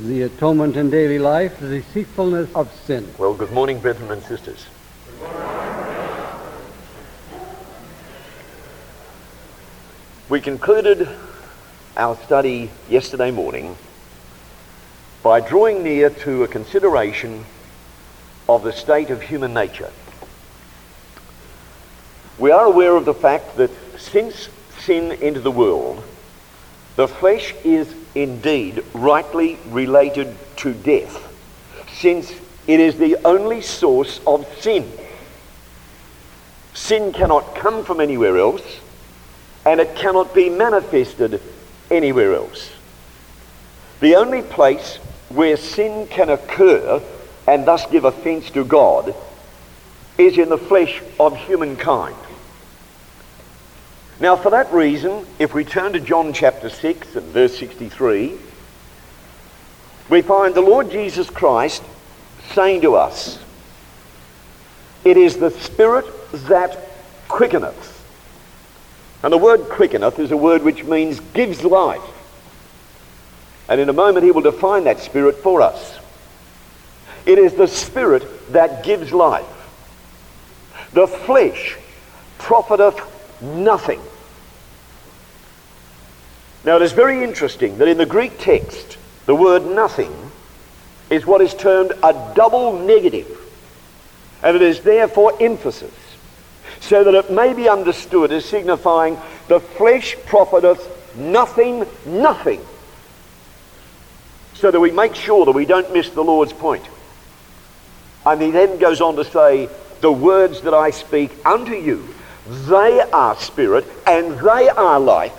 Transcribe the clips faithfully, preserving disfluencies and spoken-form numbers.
the atonement in daily life, the deceitfulness of sin. Well, good morning, brethren and sisters. We concluded our study yesterday morning by drawing near to a consideration of the state of human nature. We are aware of the fact that since sin entered the world, the flesh is indeed rightly related to death, since it is the only source of sin. Sin cannot come from anywhere else, and it cannot be manifested anywhere else. The only place where sin can occur and thus give offense to God is in the flesh of humankind. Now, for that reason, if we turn to John chapter six and verse sixty-three, we find the Lord Jesus Christ saying to us, "It is the Spirit that quickeneth." And the word quickeneth is a word which means gives life. And in a moment he will define that Spirit for us. It is the Spirit that gives life. The flesh profiteth nothing. Now it is very interesting that in the Greek text, the word nothing is what is termed a double negative. And it is there for emphasis, so that it may be understood as signifying the flesh profiteth nothing, nothing. So that we make sure that we don't miss the Lord's point. And he then goes on to say, "The words that I speak unto you, they are spirit and they are life."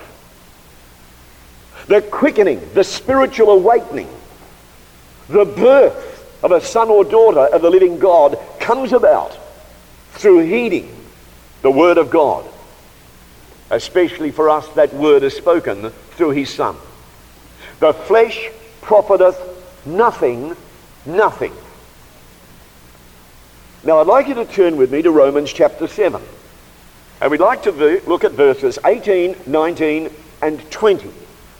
The quickening, the spiritual awakening, the birth of a son or daughter of the living God comes about through heeding the word of God. Especially for us, that word is spoken through his Son. The flesh profiteth nothing, nothing. Now I'd like you to turn with me to Romans chapter seven. And we'd like to ver- look at verses eighteen, nineteen and twenty.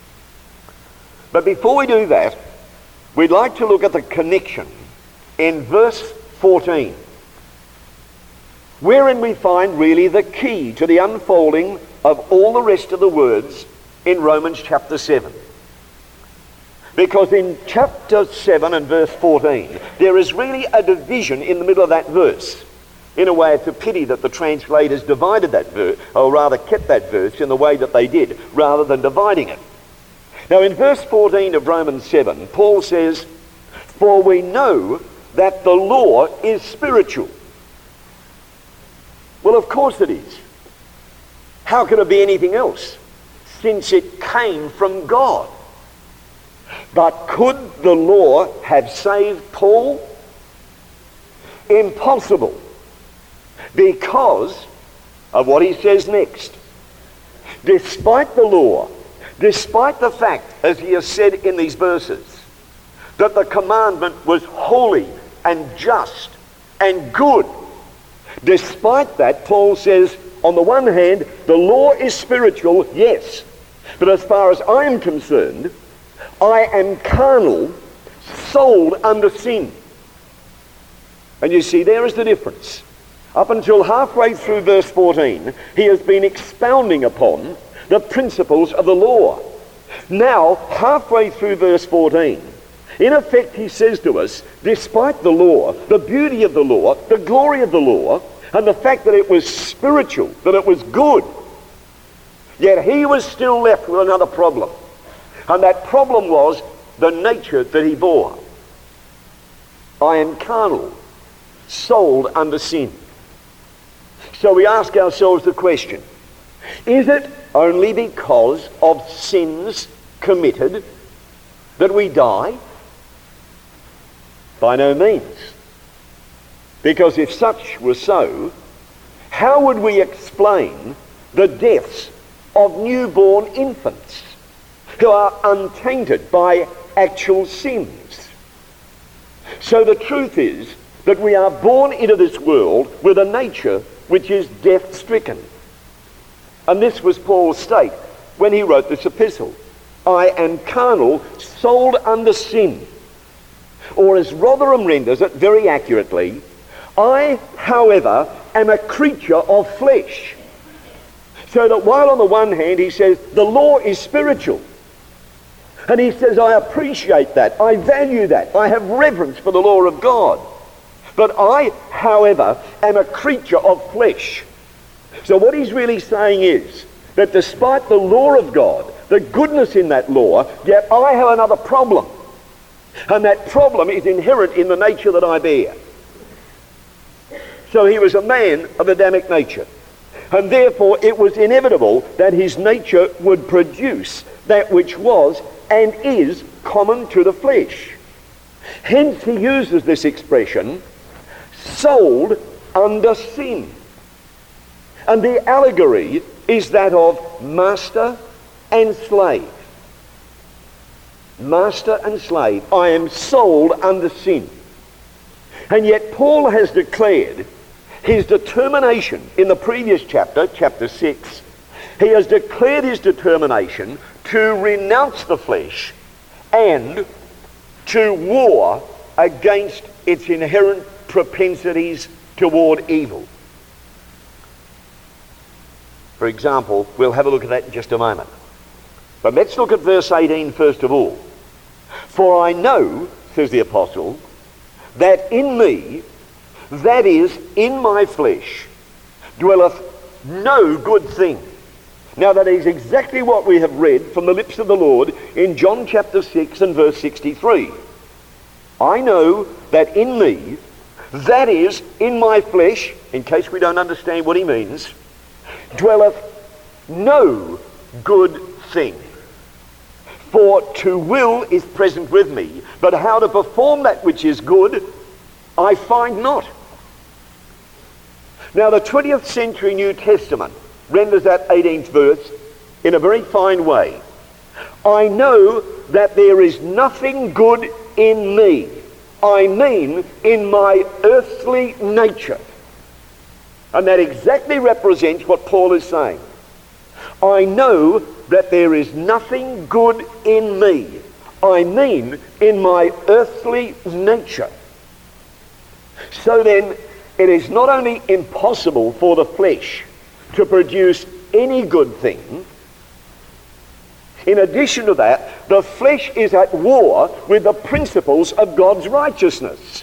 But before we do that, we'd like to look at the connection in verse fourteen, wherein we find really the key to the unfolding of all the rest of the words in Romans chapter seven. Because in chapter seven and verse fourteen, there is really a division in the middle of that verse. In a way, it's a pity that the translators divided that verse, or rather kept that verse in the way that they did, rather than dividing it. Now in verse fourteen of Romans seven, Paul says, "For we know that the law is spiritual." Well, of course it is. How can it be anything else, since it came from God? But could the law have saved Paul? Impossible, because of what he says next. Despite the law, despite the fact, as he has said in these verses, that the commandment was holy and just and good, despite that, Paul says, on the one hand, the law is spiritual, yes, but as far as I am concerned, I am carnal, sold under sin. And you see, there is the difference. Up until halfway through verse fourteen, he has been expounding upon the principles of the law. Now, halfway through verse fourteen, in effect he says to us, despite the law, the beauty of the law, the glory of the law, and the fact that it was spiritual, that it was good, yet he was still left with another problem. And that problem was the nature that he bore. I am carnal, sold under sin. So we ask ourselves the question, is it only because of sins committed that we die? By no means. Because if such were so, how would we explain the deaths of newborn infants who are untainted by actual sins? So the truth is that we are born into this world with a nature which is death-stricken. And this was Paul's state when he wrote this epistle. I am carnal, sold under sin. Or as Rotherham renders it very accurately, I, however, am a creature of flesh. So that while on the one hand he says the law is spiritual, and he says I appreciate that, I value that, I have reverence for the law of God, but I, however, am a creature of flesh. So what he's really saying is that despite the law of God, the goodness in that law, yet I have another problem. And that problem is inherent in the nature that I bear. So he was a man of Adamic nature. And therefore it was inevitable that his nature would produce that which was and is common to the flesh. Hence he uses this expression, sold under sin. And the allegory is that of master and slave. Master and slave. I am sold under sin. And yet Paul has declared his determination in the previous chapter, chapter six. He has declared his determination to renounce the flesh and to war against its inherent propensities toward evil. For example, we'll have a look at that in just a moment. But let's look at verse eighteen first of all. For I know, says the apostle, that in me, that is, in my flesh, dwelleth no good thing. Now that is exactly what we have read from the lips of the Lord in John chapter six and verse sixty-three. I know that in me, that is, in my flesh, in case we don't understand what he means, dwelleth no good thing. For to will is present with me, but how to perform that which is good, I find not. Now the twentieth century New Testament renders that eighteenth verse in a very fine way. I know that there is nothing good in me. I mean in my earthly nature. And that exactly represents what Paul is saying. I know that there is nothing good in me. I mean in my earthly nature. So then, it is not only impossible for the flesh to produce any good thing, in addition to that, the flesh is at war with the principles of God's righteousness.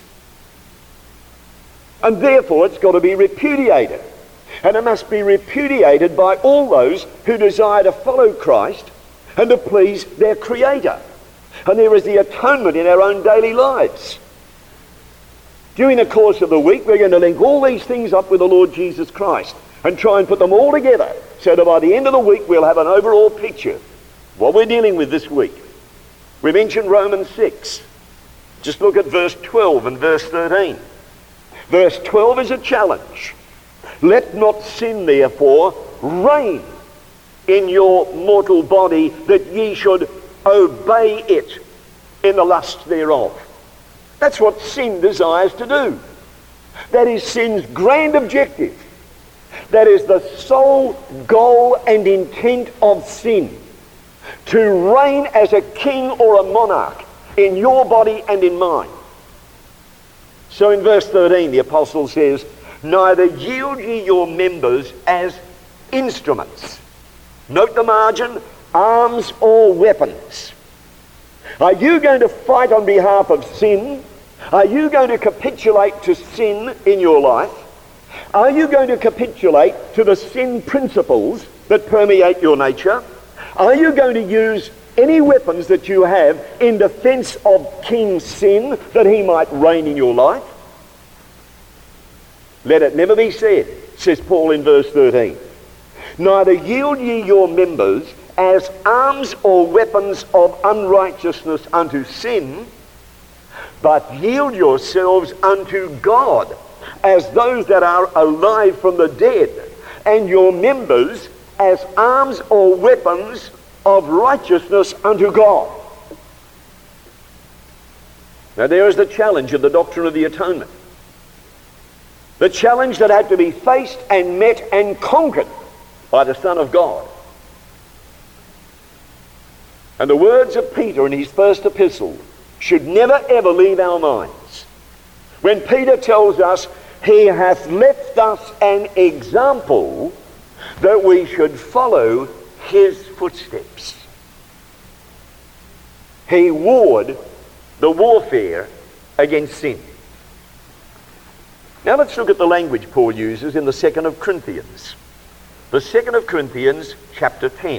And therefore it's got to be repudiated. And it must be repudiated by all those who desire to follow Christ and to please their Creator. And there is the atonement in our own daily lives. During the course of the week, we're going to link all these things up with the Lord Jesus Christ and try and put them all together so that by the end of the week we'll have an overall picture of what we're dealing with this week. We mentioned Romans six. Just look at verse twelve and verse thirteen. Verse twelve is a challenge. Let not sin, therefore, reign in your mortal body, that ye should obey it in the lust thereof. That's what sin desires to do. That is sin's grand objective. That is the sole goal and intent of sin. To reign as a king or a monarch in your body and in mine. So in verse thirteen, the apostle says, neither yield ye your members as instruments. Note the margin, arms or weapons. Are you going to fight on behalf of sin? Are you going to capitulate to sin in your life? Are you going to capitulate to the sin principles that permeate your nature? Are you going to use any weapons that you have in defense of King Sin, that he might reign in your life? Let it never be said, says Paul in verse thirteen, neither yield ye your members as arms or weapons of unrighteousness unto sin, but yield yourselves unto God as those that are alive from the dead, and your members as arms or weapons of righteousness unto God. Now there is the challenge of the doctrine of the atonement. The challenge that had to be faced and met and conquered by the Son of God. And the words of Peter in his first epistle should never ever leave our minds. When Peter tells us he hath left us an example that we should follow his footsteps. He warred the warfare against sin. Now let's look at the language Paul uses in the second of Corinthians. The second of Corinthians chapter ten.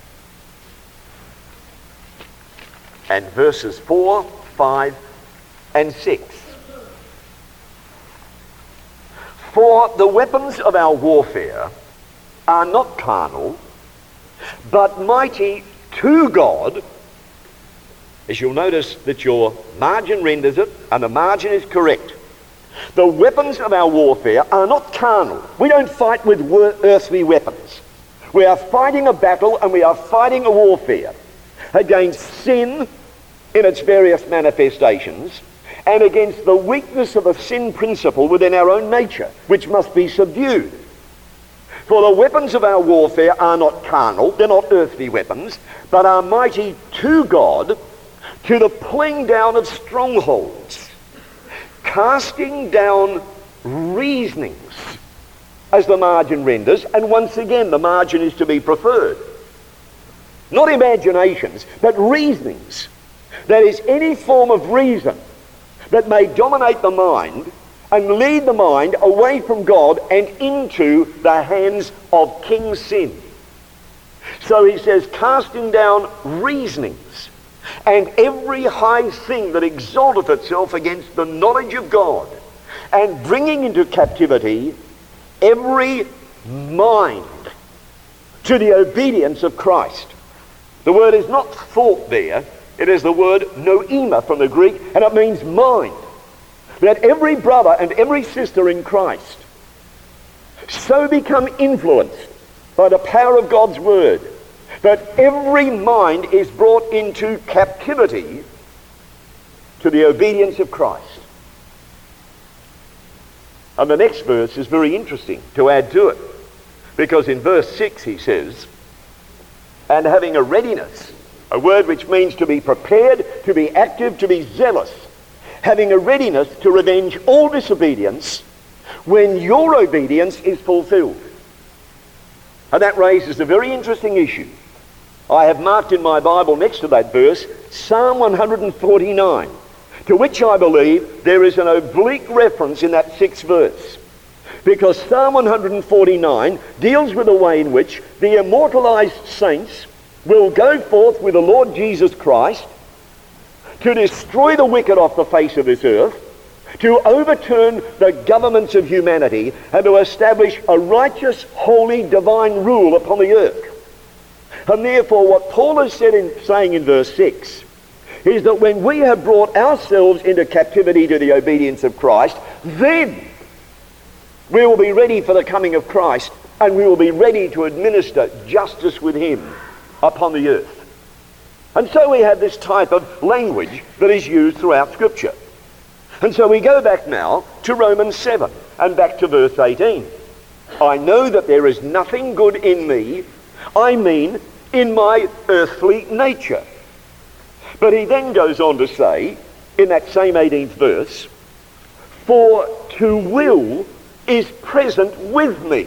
And verses four, five, and six. For the weapons of our warfare are not carnal, but mighty to God. As you'll notice that your margin renders it, and the margin is correct. The weapons of our warfare are not carnal. We don't fight with earthly weapons. We are fighting a battle, and we are fighting a warfare against sin in its various manifestations, and against the weakness of a sin principle within our own nature, which must be subdued. For the weapons of our warfare are not carnal, they're not earthly weapons, but are mighty to God, to the pulling down of strongholds, casting down reasonings, as the margin renders, and once again the margin is to be preferred. Not imaginations, but reasonings. That is, any form of reason that may dominate the mind and lead the mind away from God and into the hands of King Sin. So he says, casting down reasonings and every high thing that exalteth itself against the knowledge of God, and bringing into captivity every mind to the obedience of Christ. The word is not thought there, it is the word noema from the Greek, and it means mind. That every brother and every sister in Christ so become influenced by the power of God's word that every mind is brought into captivity to the obedience of Christ. And the next verse is very interesting to add to it, because in verse six he says, and having a readiness, a word which means to be prepared, to be active, to be zealous, having a readiness to revenge all disobedience when your obedience is fulfilled. And that raises a very interesting issue. I have marked in my Bible next to that verse Psalm one forty-nine, to which I believe there is an oblique reference in that sixth verse. Because Psalm one forty-nine deals with the way in which the immortalized saints will go forth with the Lord Jesus Christ to destroy the wicked off the face of this earth, to overturn the governments of humanity, and to establish a righteous, holy, divine rule upon the earth. And therefore what Paul has said in, saying in verse six is that when we have brought ourselves into captivity to the obedience of Christ, then we will be ready for the coming of Christ, and we will be ready to administer justice with him upon the earth. And so we have this type of language that is used throughout Scripture. And so we go back now to Romans seven and back to verse eighteen. I know that there is nothing good in me, I mean in my earthly nature. But he then goes on to say, in that same eighteenth verse, for to will is present with me.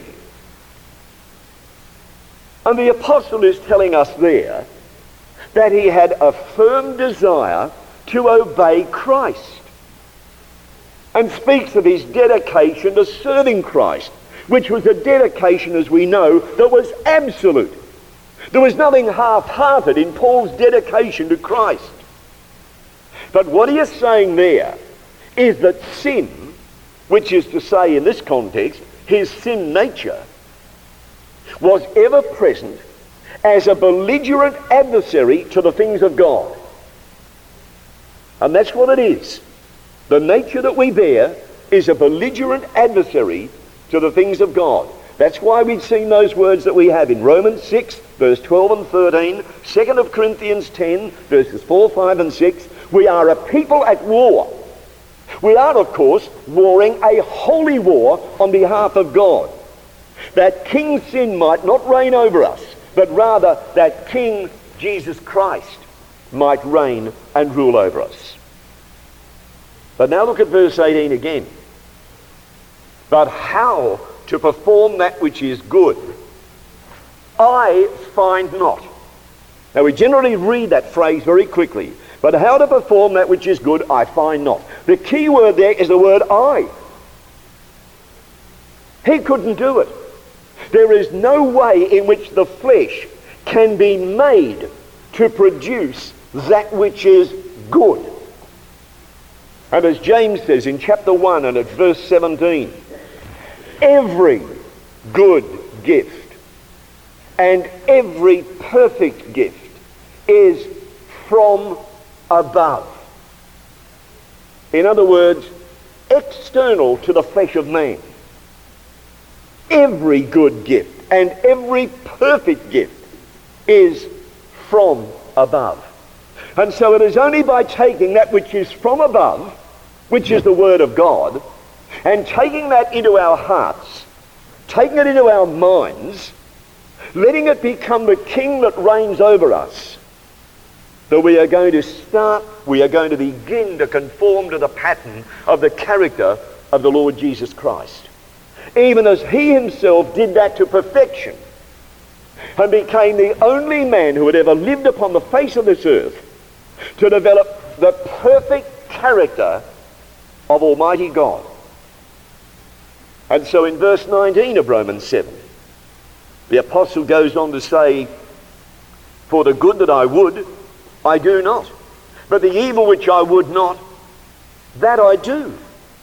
And the apostle is telling us there that he had a firm desire to obey Christ, and speaks of his dedication to serving Christ, which was a dedication, as we know, that was absolute. There was nothing half-hearted in Paul's dedication to Christ. But what he is saying there is that sin, which is to say in this context, his sin nature, was ever present as a belligerent adversary to the things of God. And that's what it is. The nature that we bear is a belligerent adversary to the things of God. That's why we've seen those words that we have in Romans six, verse twelve and thirteen, second of Corinthians ten, verses four, five and six. We are a people at war. We are, of course, warring a holy war on behalf of God, that King Sin might not reign over us, but rather that King Jesus Christ might reign and rule over us. But now look at verse eighteen again. But how to perform that which is good, I find not. Now we generally read that phrase very quickly. But how to perform that which is good, I find not. The key word there is the word I. He couldn't do it. There is no way in which the flesh can be made to produce that which is good. And as James says in chapter one and at verse seventeen, every good gift and every perfect gift is from above. In other words, external to the flesh of man. Every good gift and every perfect gift is from above. And so it is only by taking that which is from above, which is the Word of God, and taking that into our hearts, taking it into our minds, letting it become the king that reigns over us, that we are going to start, we are going to begin to conform to the pattern of the character of the Lord Jesus Christ. Even as he himself did that to perfection and became the only man who had ever lived upon the face of this earth to develop the perfect character of Almighty God. And so in verse nineteen of Romans seven, the apostle goes on to say, for the good that I would, I do not. But the evil which I would not, that I do.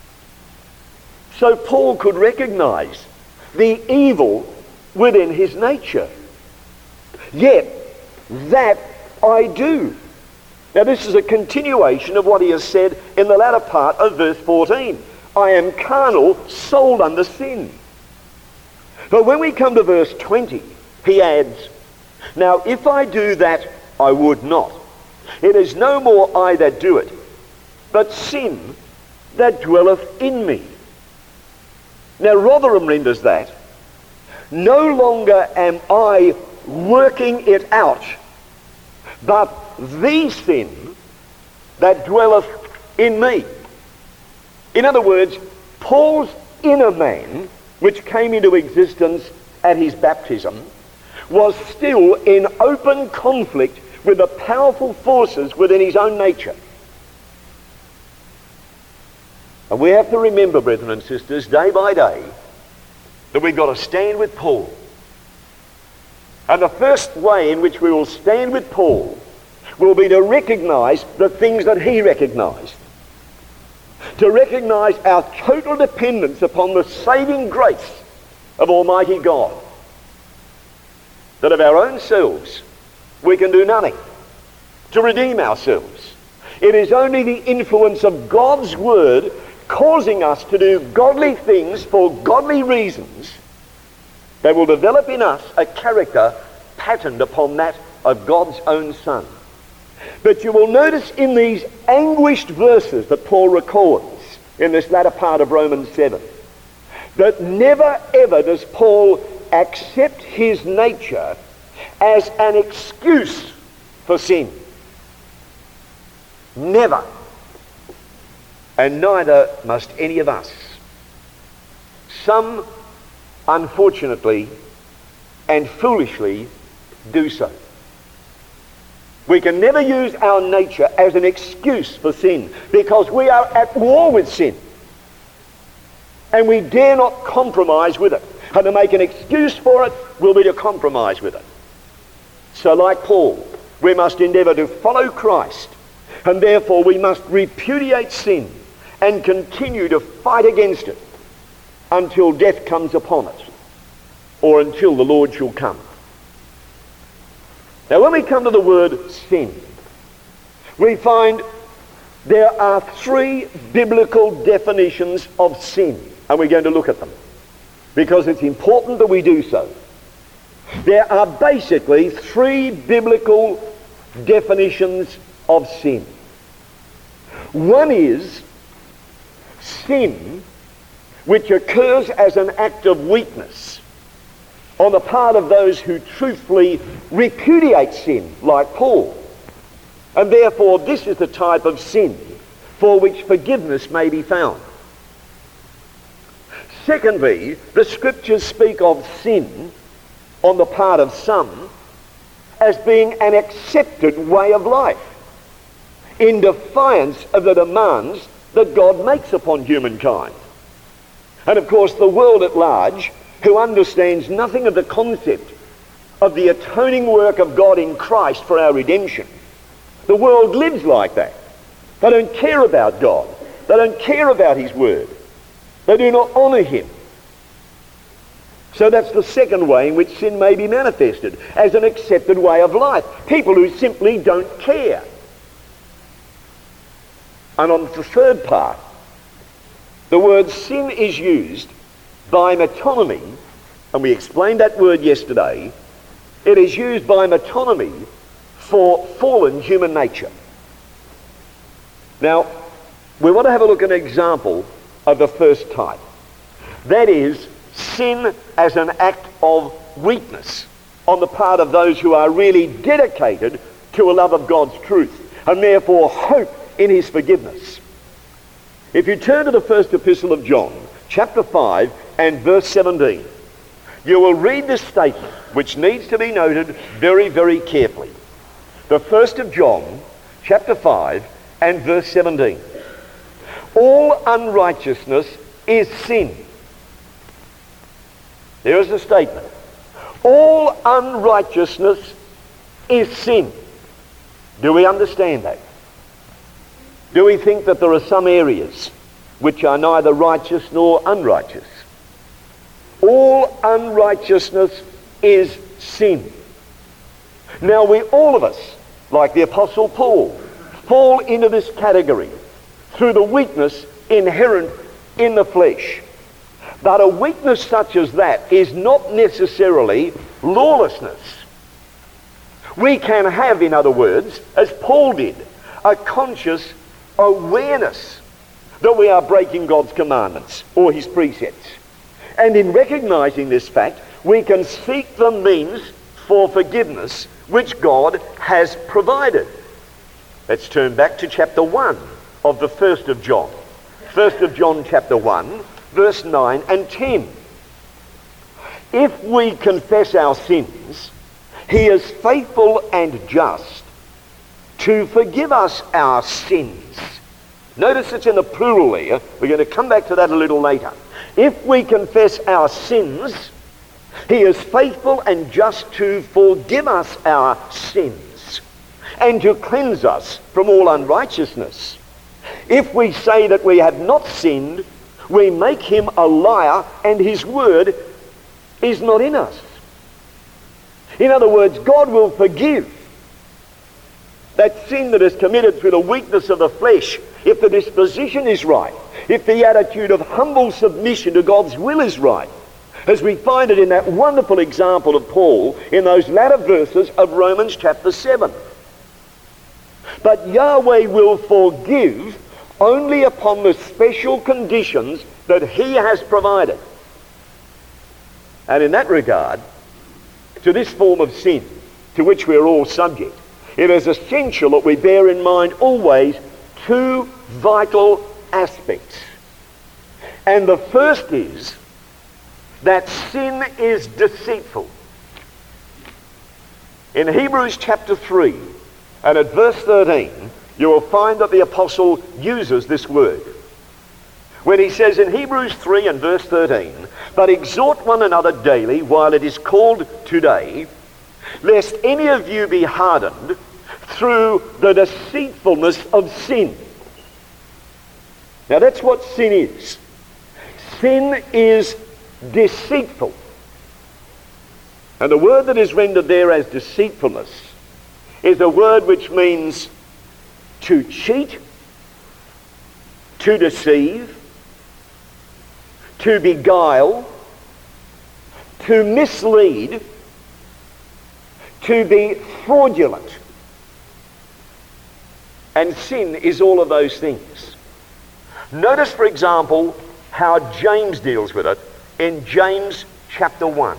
So Paul could recognize the evil within his nature. Yet, that I do. Now this is a continuation of what he has said in the latter part of verse fourteen. I am carnal, sold under sin. But when we come to verse twenty, he adds, now if I do that, I would not. It is no more I that do it, but sin that dwelleth in me. Now Rotherham renders that, no longer am I working it out, but the sin that dwelleth in me. In other words, Paul's inner man, which came into existence at his baptism, was still in open conflict with the powerful forces within his own nature. And we have to remember, brethren and sisters, day by day, that we've got to stand with Paul. And the first way in which we will stand with Paul will be to recognize the things that he recognized. To recognize our total dependence upon the saving grace of Almighty God. That of our own selves, we can do nothing to redeem ourselves. It is only the influence of God's Word causing us to do godly things for godly reasons that will develop in us a character patterned upon that of God's own Son. But you will notice in these anguished verses that Paul records in this latter part of Romans seven, that never ever does Paul accept his nature as an excuse for sin. Never. And neither must any of us. Some, unfortunately and foolishly, do so. We can never use our nature as an excuse for sin, because we are at war with sin. And we dare not compromise with it. And to make an excuse for it will be to compromise with it. So like Paul, we must endeavour to follow Christ, and therefore we must repudiate sin and continue to fight against it until death comes upon it, or until the Lord shall come. Now when we come to the word sin, we find there are three biblical definitions of sin, and we're going to look at them because it's important that we do so. There are basically three biblical definitions of sin. One is sin which occurs as an act of weakness on the part of those who truthfully repudiate sin, like Paul. And therefore this is the type of sin for which forgiveness may be found. Secondly, the scriptures speak of sin on the part of some as being an accepted way of life in defiance of the demands that God makes upon humankind. And of course the world at large, who understands nothing of the concept of the atoning work of God in Christ for our redemption, the world lives like that. They don't care about God. They don't care about his word. They do not honour him. So that's the second way in which sin may be manifested, as an accepted way of life. People who simply don't care. And on the third part, the word sin is used by metonymy, and we explained that word yesterday. It is used by metonymy for fallen human nature. Now, we want to have a look at an example of the first type. That is, sin as an act of weakness on the part of those who are really dedicated to a love of God's truth and therefore hope in his forgiveness. If you turn to the first epistle of John, chapter five and verse seventeen, you will read this statement, which needs to be noted very, very carefully. The first of John, chapter five and verse seventeen. All unrighteousness is sin. There is the statement. All unrighteousness is sin. Do we understand that? Do we think that there are some areas which are neither righteous nor unrighteous? All unrighteousness is sin. Now we, all of us, like the Apostle Paul, fall into this category through the weakness inherent in the flesh. But a weakness such as that is not necessarily lawlessness. We can have, in other words, as Paul did, a conscious awareness that we are breaking God's commandments or his precepts. And in recognizing this fact, we can seek the means for forgiveness which God has provided. Let's turn back to chapter one of the first of John. First of John chapter one, verse nine and ten. If we confess our sins, he is faithful and just to forgive us our sins. Notice it's in the plural there. We're going to come back to that a little later. If we confess our sins, he is faithful and just to forgive us our sins and to cleanse us from all unrighteousness. If we say that we have not sinned, we make him a liar and his word is not in us. In other words, God will forgive that sin that is committed through the weakness of the flesh if the disposition is right, if the attitude of humble submission to God's will is right, as we find it in that wonderful example of Paul in those latter verses of Romans chapter seven. But Yahweh will forgive only upon the special conditions that he has provided. And in that regard, to this form of sin to which we are all subject, it is essential that we bear in mind always two vital aspects. And the first is that sin is deceitful. In Hebrews chapter three and at verse thirteen, you will find that the apostle uses this word. When he says in Hebrews three and verse thirteen, "But exhort one another daily while it is called today, lest any of you be hardened through the deceitfulness of sin." Now that's what sin is. Sin is deceitful. And the word that is rendered there as deceitfulness is a word which means to cheat, to deceive, to beguile, to mislead, to be fraudulent. And sin is all of those things. Notice, for example, how James deals with it in James chapter one.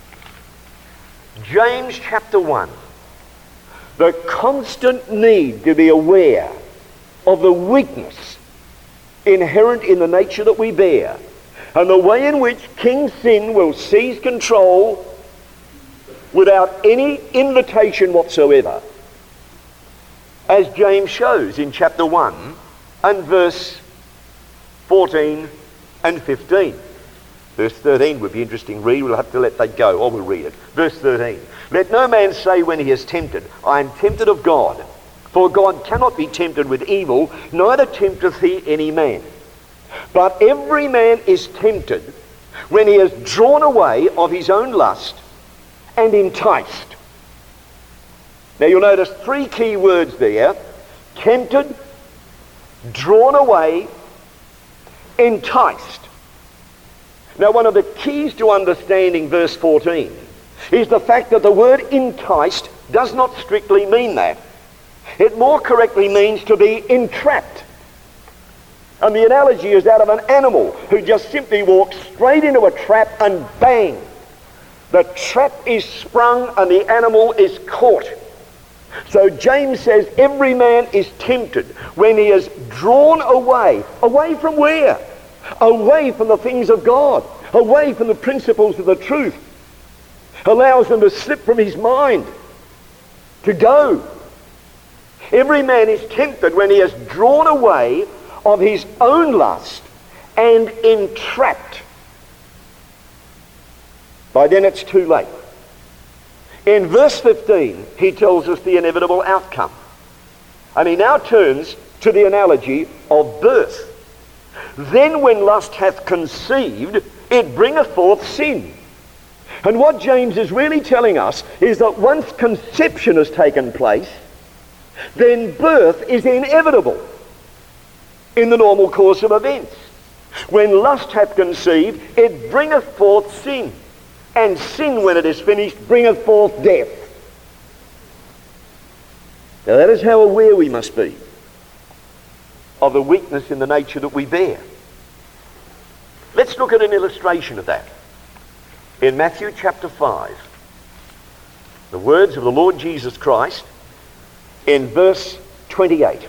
James chapter one. The constant need to be aware of the weakness inherent in the nature that we bear, and the way in which King Sin will seize control without any invitation whatsoever, as James shows in chapter one and verse fourteen and fifteen. Verse thirteen would be interesting read. We'll have to let that go, or we'll read it. Verse thirteen. Let no man say when he is tempted, I am tempted of God. For God cannot be tempted with evil, neither tempteth he any man. But every man is tempted when he is drawn away of his own lust and enticed. Now you'll notice three key words there. Tempted, drawn away, enticed. Now one of the keys to understanding verse fourteen is the fact that the word enticed does not strictly mean that. It more correctly means to be entrapped. And the analogy is that of an animal who just simply walks straight into a trap and bang, the trap is sprung and the animal is caught. So James says every man is tempted when he is drawn away. Away from where? Away from the things of God. Away from the principles of the truth. Allows them to slip from his mind. To go. Every man is tempted when he is drawn away of his own lust and entrapped. By then it's too late. In verse fifteen, he tells us the inevitable outcome. And he now turns to the analogy of birth. Then when lust hath conceived, it bringeth forth sin. And what James is really telling us is that once conception has taken place, then birth is inevitable in the normal course of events. When lust hath conceived, it bringeth forth sin. And sin, when it is finished, bringeth forth death. Now that is how aware we must be of the weakness in the nature that we bear. Let's look at an illustration of that. In Matthew chapter five, the words of the Lord Jesus Christ in verse twenty-eight.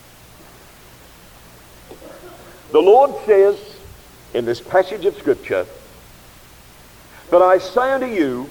The Lord says in this passage of Scripture, but I say unto you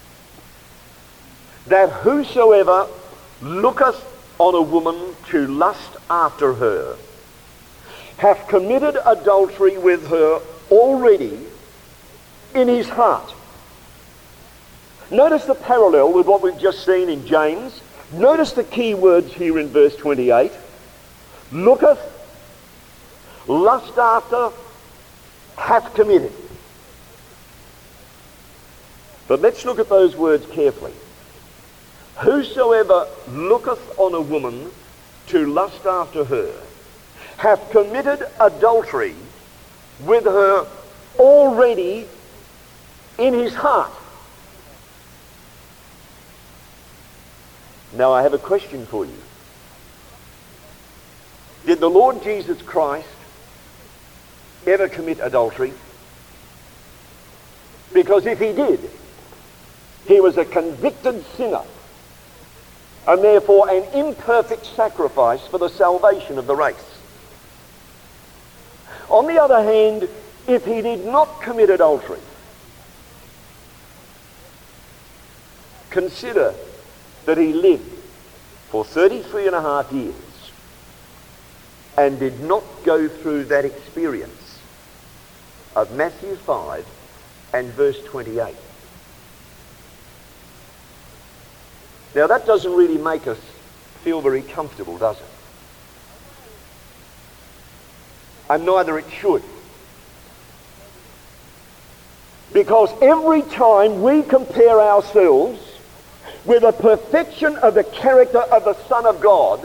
that whosoever looketh on a woman to lust after her hath committed adultery with her already in his heart. Notice the parallel with what we've just seen in James. Notice the key words here in verse twenty-eight. Looketh, lust after, hath committed. But let's look at those words carefully. Whosoever looketh on a woman to lust after her hath committed adultery with her already in his heart. Now I have a question for you. Did the Lord Jesus Christ ever commit adultery? Because if he did, he was a convicted sinner and therefore an imperfect sacrifice for the salvation of the race. On the other hand, if he did not commit adultery, consider that he lived for thirty-three and a half years and did not go through that experience of Matthew five and verse twenty-eight. Now that doesn't really make us feel very comfortable, does it? And neither it should. Because every time we compare ourselves with the perfection of the character of the Son of God,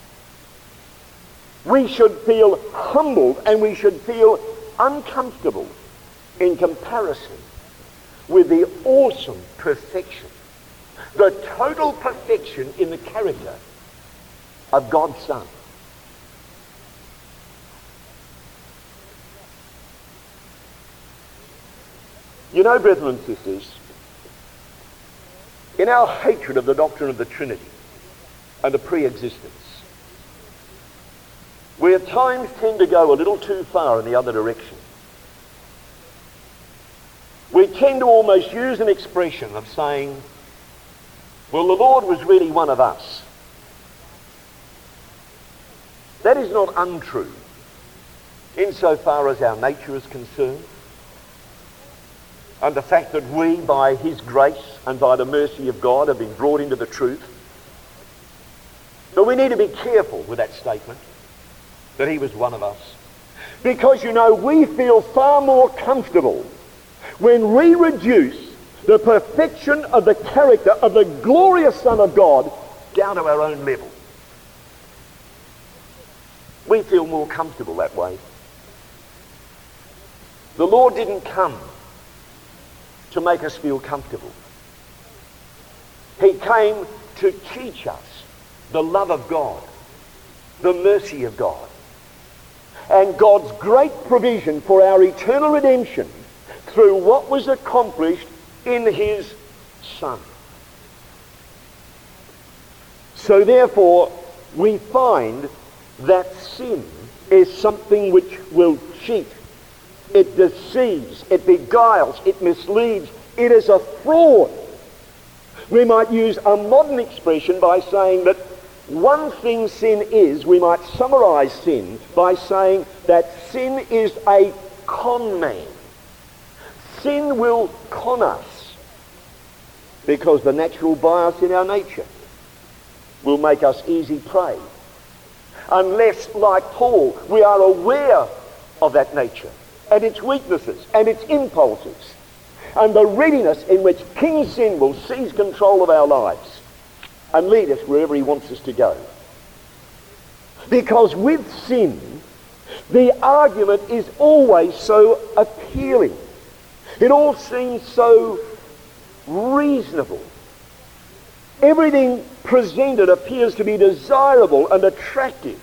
we should feel humbled and we should feel uncomfortable in comparison with the awesome perfection, the total perfection in the character of God's Son. You know, brethren and sisters, in our hatred of the doctrine of the Trinity and the pre-existence, we at times tend to go a little too far in the other direction. We tend to almost use an expression of saying, well, the Lord was really one of us. That is not untrue insofar as our nature is concerned, and the fact that we, by his grace and by the mercy of God, have been brought into the truth. But we need to be careful with that statement, that he was one of us. Because, you know, we feel far more comfortable when we reduce the perfection of the character of the glorious Son of God down to our own level. We feel more comfortable that way. The Lord didn't come to make us feel comfortable. He came to teach us the love of God, the mercy of God, and God's great provision for our eternal redemption through what was accomplished in his Son. So therefore, we find that sin is something which will cheat. It deceives, it beguiles, it misleads. It is a fraud. We might use a modern expression by saying that one thing sin is, we might summarize sin by saying that sin is a con man. Sin will con us because the natural bias in our nature will make us easy prey. Unless, like Paul, we are aware of that nature and its weaknesses and its impulses and the readiness in which King Sin will seize control of our lives and lead us wherever he wants us to go. Because with sin, the argument is always so appealing. It all seems so reasonable. Everything presented appears to be desirable and attractive.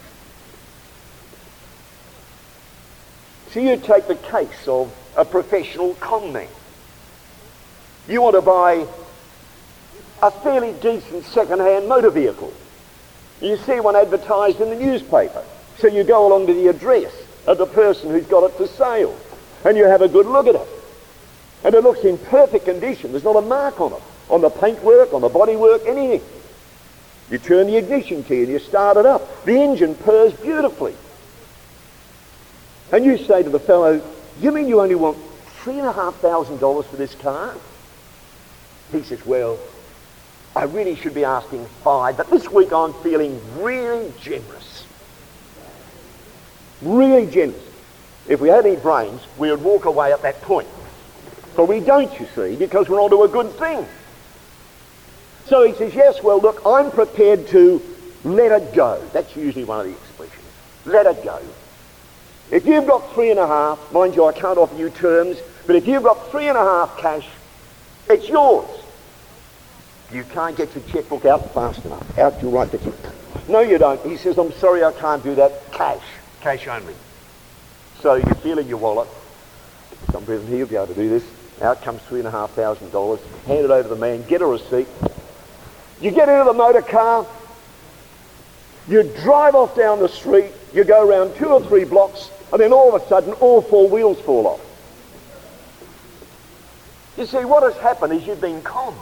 So you take the case of a professional con man. You want to buy a fairly decent second-hand motor vehicle. You see one advertised in the newspaper. So you go along to the address of the person who's got it for sale, and you have a good look at it. And it looks in perfect condition. There's not a mark on it, on the paintwork, on the bodywork, anything. You turn the ignition key and you start it up. The engine purrs beautifully. And you say to the fellow, you mean you only want three and a half thousand dollars for this car? He says, well, I really should be asking five, but this week I'm feeling really generous. Really generous. If we had any brains, we would walk away at that point. But we don't, you see, because we're onto a good thing. So he says, yes, well, look, I'm prepared to let it go. That's usually one of the expressions. Let it go. If you've got three and a half, mind you, I can't offer you terms, but if you've got three and a half cash, it's yours. You can't get your checkbook out fast enough. Out, you write the check. No, you don't. He says, I'm sorry, I can't do that. Cash. Cash only. So you feel in your wallet. Some present here will be able to do this. Out comes three and a half thousand dollars. Hand it over to the man. Get a receipt. You get into the motor car. You drive off down the street. You go around two or three blocks, and then all of a sudden, all four wheels fall off. You see, what has happened is you've been conned.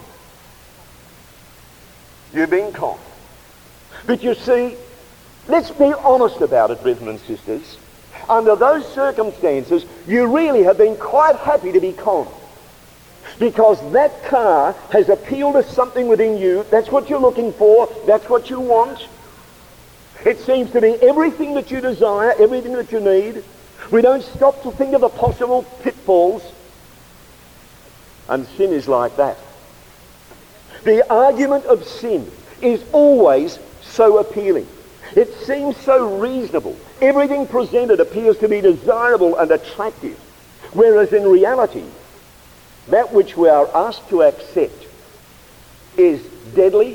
You've been conned. But you see, let's be honest about it, brethren and sisters. Under those circumstances, you really have been quite happy to be conned. Because that car has appealed to something within you. That's what you're looking for. That's what you want. It seems to be everything that you desire, everything that you need. We don't stop to think of the possible pitfalls. And sin is like that. The argument of sin is always so appealing. It seems so reasonable. Everything presented appears to be desirable and attractive. Whereas in reality, that which we are asked to accept is deadly,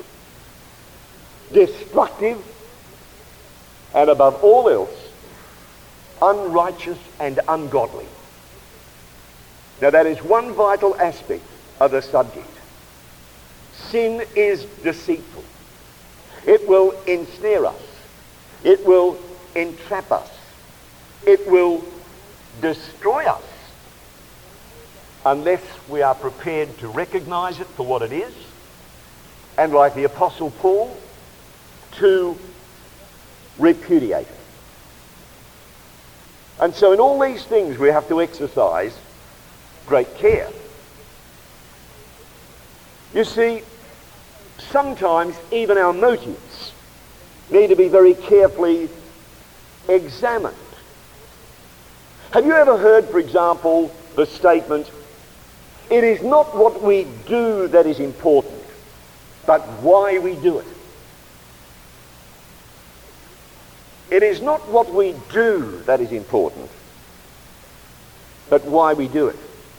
destructive, and above all else, unrighteous and ungodly. Now that is one vital aspect of the subject. Sin is deceitful. It will ensnare us. It will entrap us. It will destroy us unless we are prepared to recognize it for what it is, and like the Apostle Paul, to repudiate it. And so in all these things we have to exercise great care. You see, sometimes even our motives need to be very carefully examined. Have you ever heard, for example, the statement, "It is not what we do that is important, but why we do it"? It is not what we do that is important, but why we do it.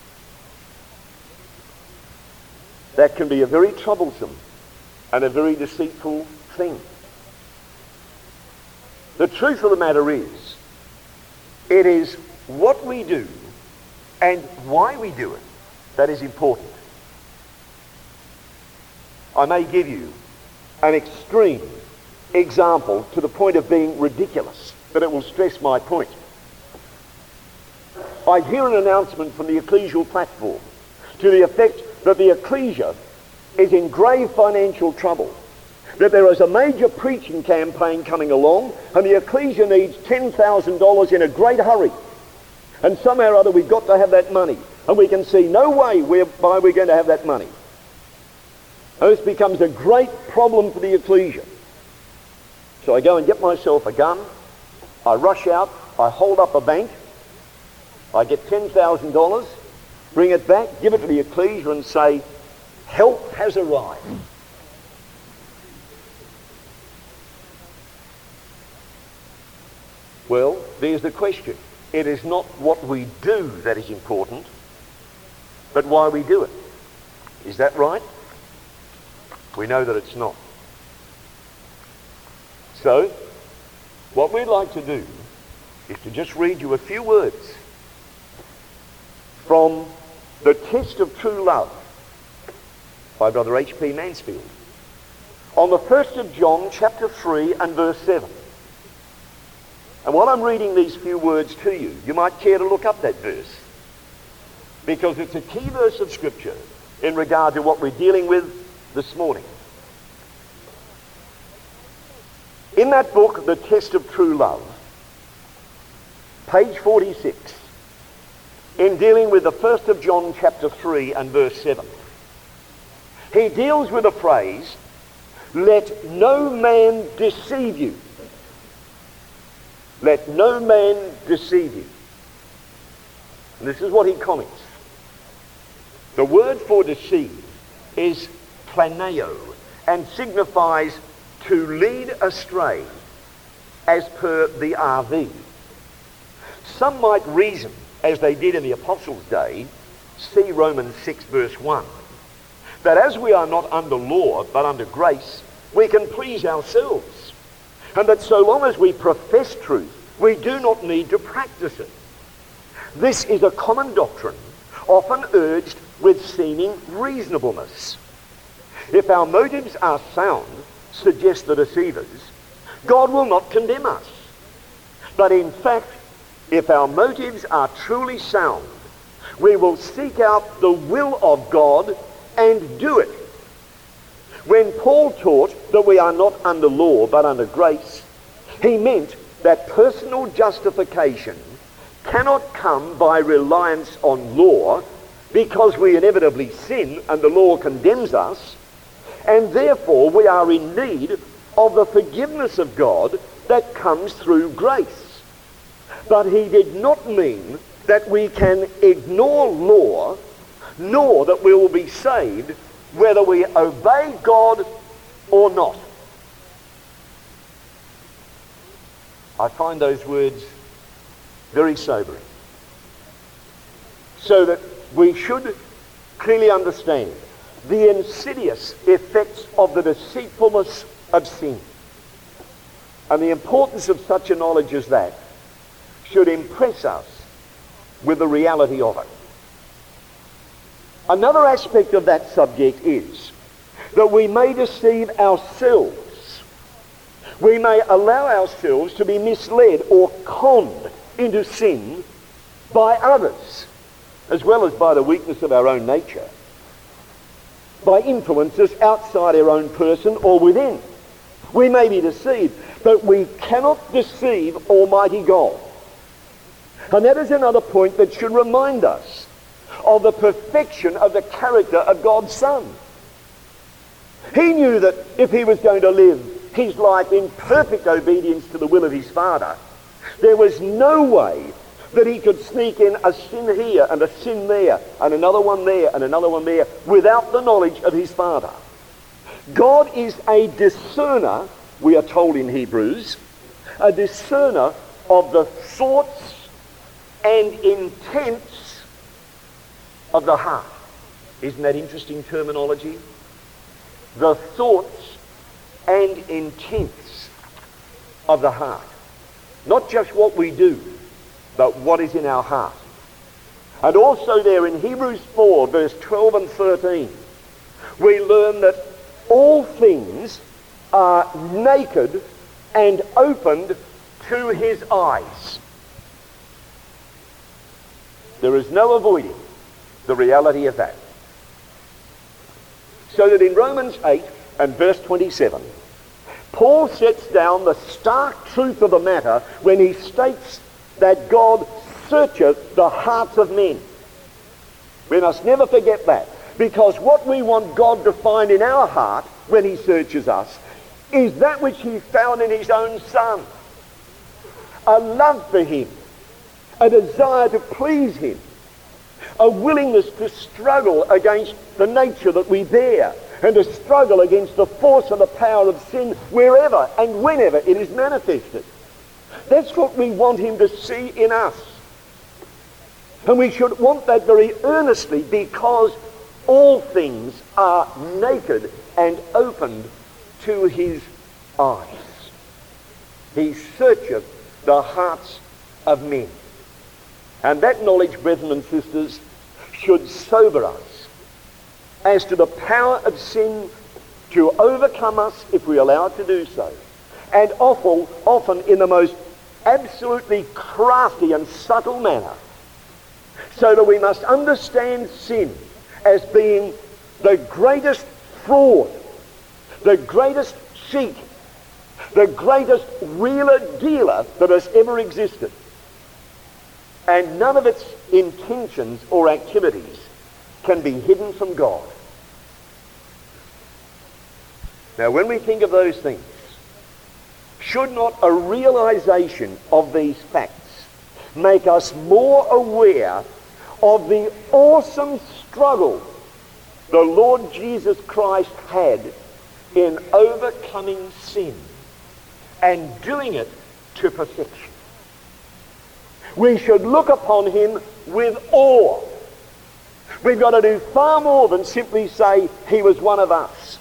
That can be a very troublesome and a very deceitful thing. The truth of the matter is, it is what we do and why we do it that is important. I may give you an extreme example to the point of being ridiculous, but it will stress my point. I hear an announcement from the ecclesial platform to the effect that the ecclesia is in grave financial trouble, that there is a major preaching campaign coming along and the ecclesia needs ten thousand dollars in a great hurry, and somehow or other we've got to have that money, and we can see no way whereby we're going to have that money. And this becomes a great problem for the ecclesia. So I go and get myself a gun, I rush out, I hold up a bank, I get ten thousand dollars, bring it back, give it to the ecclesia and say, "Help has arrived." Well, there's the question. It is not what we do that is important, but why we do it. Is that right? We know that it's not. So, what we'd like to do is to just read you a few words from The Test of True Love by Brother H P Mansfield on the first of John chapter three and verse seven. And while I'm reading these few words to you, you might care to look up that verse, because it's a key verse of Scripture in regard to what we're dealing with this morning. In that book, The Test of True Love, page forty-six, in dealing with the first of John chapter three and verse seven, he deals with the phrase, "Let no man deceive you." Let no man deceive you. And this is what he comments. The word for deceive is planeo and signifies to lead astray, as per the R V. Some might reason, as they did in the Apostles' day, see Romans six verse one, that as we are not under law but under grace, we can please ourselves, and that so long as we profess truth, we do not need to practice it. This is a common doctrine, often urged with seeming reasonableness. If our motives are sound, suggest the deceivers, God will not condemn us. But in fact, if our motives are truly sound, we will seek out the will of God and do it. When Paul taught that we are not under law but under grace, he meant that personal justification cannot come by reliance on law, because we inevitably sin and the law condemns us, and therefore we are in need of the forgiveness of God that comes through grace. But he did not mean that we can ignore law, nor that we will be saved whether we obey God or not. I find those words very sobering, so that we should clearly understand the insidious effects of the deceitfulness of sin. And the importance of such a knowledge as that should impress us with the reality of it. Another aspect of that subject is that we may deceive ourselves we may allow ourselves to be misled or conned into sin by others, as well as by the weakness of our own nature, by influences outside our own person or within. We may be deceived, but we cannot deceive Almighty God. And that is another point that should remind us of the perfection of the character of God's Son. He knew that if he was going to live his life in perfect obedience to the will of his Father, there was no way that he could sneak in a sin here and a sin there and another one there and another one there without the knowledge of his Father. God is a discerner, we are told in Hebrews, a discerner of the thoughts and intents of the heart. Isn't that interesting terminology? The thoughts and intents of the heart. Not just what we do, but what is in our heart. And also there in Hebrews four, verse twelve and thirteen, we learn that all things are naked and opened to his eyes. There is no avoiding the reality of that. So that in Romans eight and verse twenty-seven, Paul sets down the stark truth of the matter when he states that God searcheth the hearts of men. We must never forget that, because what we want God to find in our heart when he searches us is that which he found in his own Son. A love for him, a desire to please him, a willingness to struggle against the nature that we bear, and to struggle against the force and the power of sin wherever and whenever it is manifested. That's what we want him to see in us. And we should want that very earnestly, because all things are naked and opened to his eyes. He searcheth the hearts of men. And that knowledge, brethren and sisters, should sober us as to the power of sin to overcome us if we allow it to do so, and often, often in the most absolutely crafty and subtle manner, so that we must understand sin as being the greatest fraud, the greatest cheat, the greatest wheeler-dealer that has ever existed. And none of its intentions or activities can be hidden from God. Now, when we think of those things, should not a realization of these facts make us more aware of the awesome struggle the Lord Jesus Christ had in overcoming sin and doing it to perfection? We should look upon him with awe. We've got to do far more than simply say he was one of us.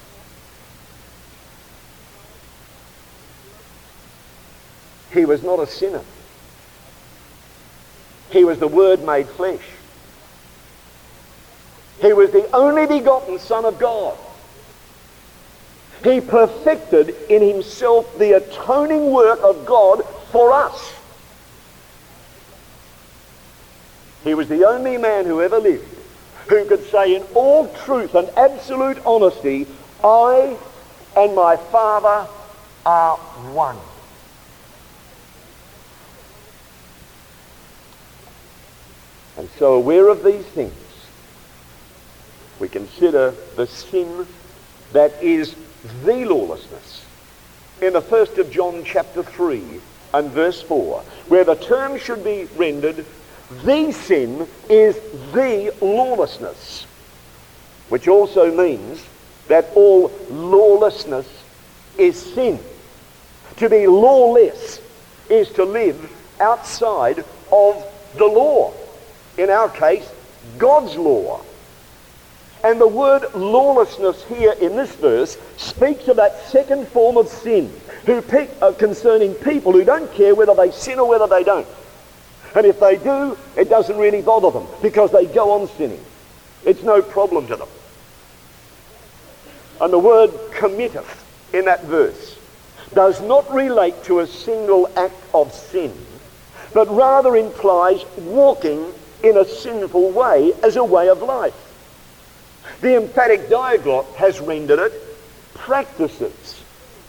He was not a sinner. He was the Word made flesh. He was the only begotten Son of God. He perfected in himself the atoning work of God for us. He was the only man who ever lived who could say in all truth and absolute honesty, I and my Father are one. And so, aware of these things, we consider the sin that is the lawlessness in the first of John chapter three and verse four, where the term should be rendered, the sin is the lawlessness, which also means that all lawlessness is sin. To be lawless is to live outside of the law. In our case, God's law. And the word lawlessness here in this verse speaks of that second form of sin, who pick, uh, concerning people who don't care whether they sin or whether they don't. And if they do, it doesn't really bother them, because they go on sinning. It's no problem to them. And the word committeth in that verse does not relate to a single act of sin, but rather implies walking in a sinful way as a way of life. The emphatic diaglott has rendered it practices.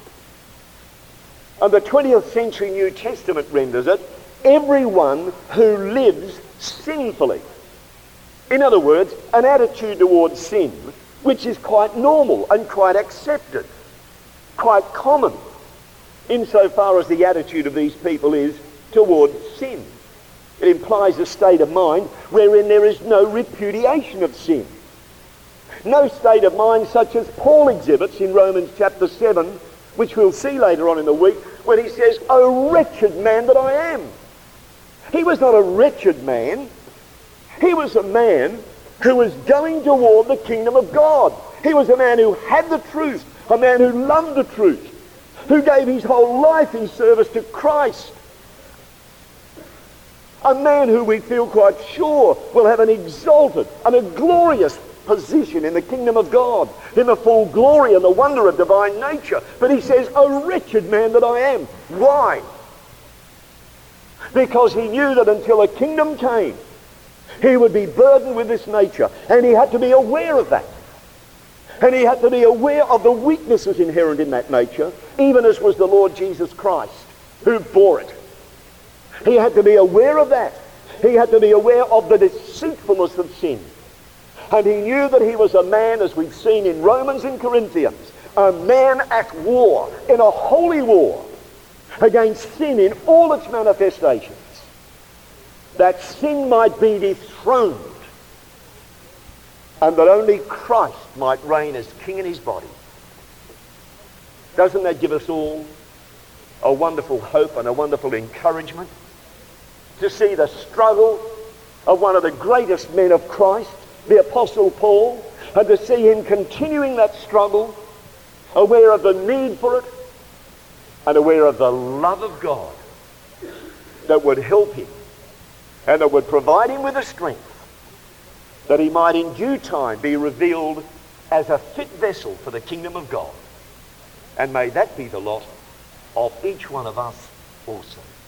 And the twentieth century New Testament renders it everyone who lives sinfully. In other words, an attitude towards sin which is quite normal and quite accepted, quite common, insofar as the attitude of these people is towards sin. It implies a state of mind wherein there is no repudiation of sin. No state of mind such as Paul exhibits in Romans chapter seven, which we'll see later on in the week, when he says, "O wretched man that I am." He was not a wretched man. He was a man who was going toward the kingdom of God. He was a man who had the truth, a man who loved the truth, who gave his whole life in service to Christ. A man who we feel quite sure will have an exalted and a glorious position in the kingdom of God, in the full glory and the wonder of divine nature. But he says, "O wretched man that I am." Why? Because he knew that until a kingdom came, he would be burdened with this nature, and he had to be aware of that. And he had to be aware of the weaknesses inherent in that nature, even as was the Lord Jesus Christ, who bore it. He had to be aware of that. He had to be aware of the deceitfulness of sin. And he knew that he was a man, as we've seen in Romans and Corinthians, a man at war, in a holy war, against sin in all its manifestations, that sin might be dethroned, and that only Christ might reign as king in his body. Doesn't that give us all a wonderful hope and a wonderful encouragement to see the struggle of one of the greatest men of Christ, the Apostle Paul, and to see him continuing that struggle, aware of the need for it, and aware of the love of God that would help him and that would provide him with the strength that he might in due time be revealed as a fit vessel for the kingdom of God. And may that be the lot of each one of us also.